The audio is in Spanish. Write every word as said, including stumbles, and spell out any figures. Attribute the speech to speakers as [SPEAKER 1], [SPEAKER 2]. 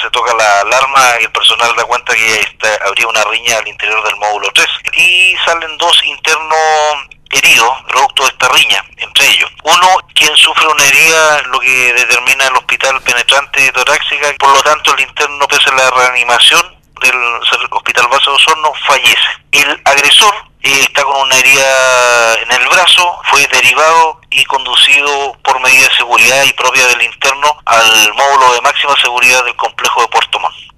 [SPEAKER 1] se toca la alarma y el personal da cuenta que está, habría una riña al interior del módulo tres y salen dos internos heridos, producto de esta riña, entre ellos. Uno, quien sufre una herida, lo que determina el hospital penetrante torácica, por lo tanto el interno, pese a la reanimación del Hospital Base de Osorno, fallece. El agresor eh, está con una herida en el brazo, fue derivado y conducido por medida de seguridad y propia del interno al módulo de máxima seguridad del complejo de Puerto Montt.